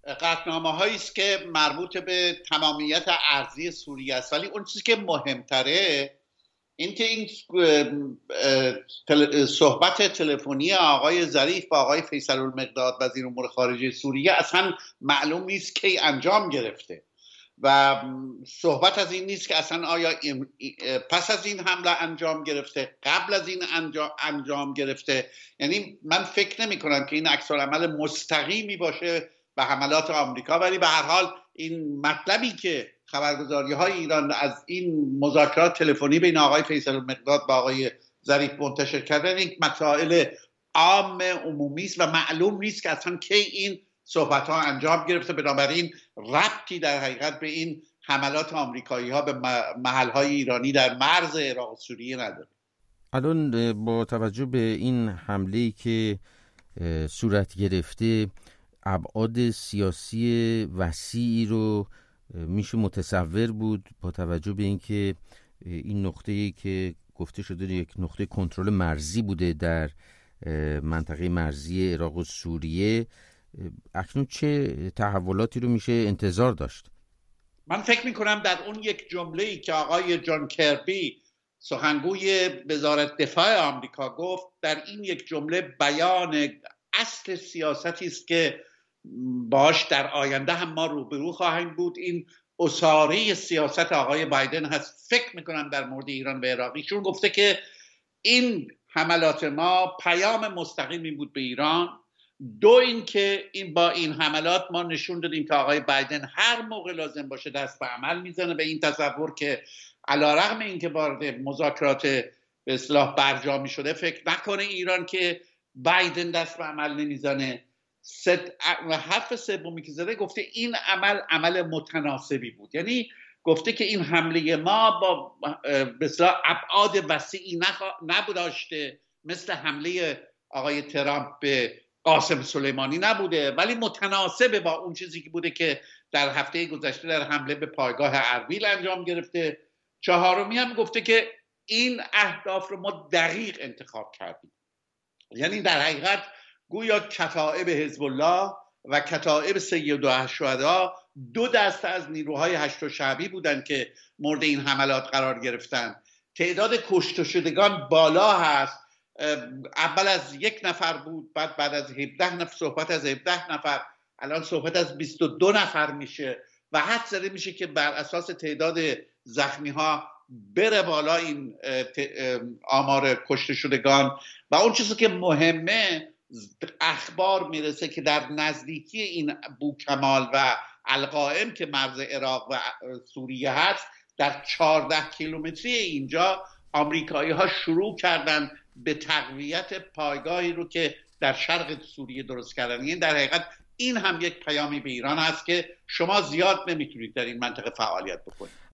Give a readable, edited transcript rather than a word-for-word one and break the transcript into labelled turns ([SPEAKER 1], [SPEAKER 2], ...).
[SPEAKER 1] قطعنامه هایی است که مربوط به تمامیت ارضی سوریه است، ولی اون چیزی که مهمتره این که این صحبت تلفنی آقای ظریف با آقای فیصل المقداد وزیر امور خارجه سوریه اصلا معلوم نیست کی انجام گرفته و صحبت از این نیست که اصلا آیا پس از این حمله انجام گرفته، قبل از این انجام گرفته. یعنی من فکر نمی کنم که این عکس‌العمل مستقیمی باشه به حملات آمریکا، ولی به هر حال این مطلبی که خبرگزاری‌های ایران از این مذاکرات تلفنی بین آقای فیصل المقداد با آقای ظریف منتشر کردن، این مسائل عام عمومی است و معلوم نیست که اصلا کی این صحبت‌ها انجام گرفته. بنابراین ربطی در حقیقت به این حملات آمریکایی‌ها به محل‌های ایرانی در مرز عراق و سوریه نداره.
[SPEAKER 2] الان با توجه به این حمله‌ای که صورت گرفته، ابعاد سیاسی وسیعی رو میشه متصور بود با توجه به اینکه این نقطه‌ای که گفته شده یک نقطه کنترل مرزی بوده در منطقه مرزی عراق و سوریه. اکنون چه تحولاتی رو میشه انتظار داشت؟
[SPEAKER 1] من فکر میکنم در اون یک جمله‌ای که آقای جان کربی سخنگوی وزارت دفاع آمریکا گفت، در این یک جمله بیان اصل سیاستی است که باش در آینده هم ما روبرو خواهیم بود. این اساره سیاست آقای بایدن هست. فکر میکنم در مورد ایران و عراق ایشون گفته که این حملات ما پیام مستقیمی بود به ایران. دو، این که این با این حملات ما نشون دادیم که آقای بایدن هر موقع لازم باشه دست به عمل میزنه، به این تصور که علیرغم اینکه وارد مذاکرات به اصطلاح برجامی شده فکر نکنه ایران که بایدن دست به عمل نمیزنه. حرف سومی که زده، گفته این عمل متناسبی بود. یعنی گفته که این حمله ما با به اصطلاح ابعاد وسیعی نبوداشته، مثل حمله آقای ترامپ به قاسم سلیمانی نبوده، ولی متناسب با اون چیزی که بوده که در هفته گذشته در حمله به پایگاه اربیل انجام گرفته. چهارمی هم گفته که این اهداف رو ما دقیق انتخاب کردیم. یعنی در حقیقت گویا کتائب حزب الله و کتائب سید الشهدا دو دسته از نیروهای هشت شعبی بودند که مورد این حملات قرار گرفتن. تعداد کشته شدگان بالا هست. اول از 1 نفر بود، بعد از 17 نفر صحبت از 17 نفر، الان صحبت از 22 نفر میشه و حد زده میشه که بر اساس تعداد زخمی ها بره بالا این آمار کشته شدگان. و اون چیزی که مهمه، اخبار میرسه که در نزدیکی این بوکمال و القائم که مرز عراق و سوریه هست، در 14 کیلومتری اینجا آمریکایی ها شروع کردن به تقویت پایگاهی رو که در شرق سوریه درست کردن. یعنی در حقیقت این هم یک پیامی به ایران هست که شما زیاد نمیتونید در این منطقه فعالیت بکنید.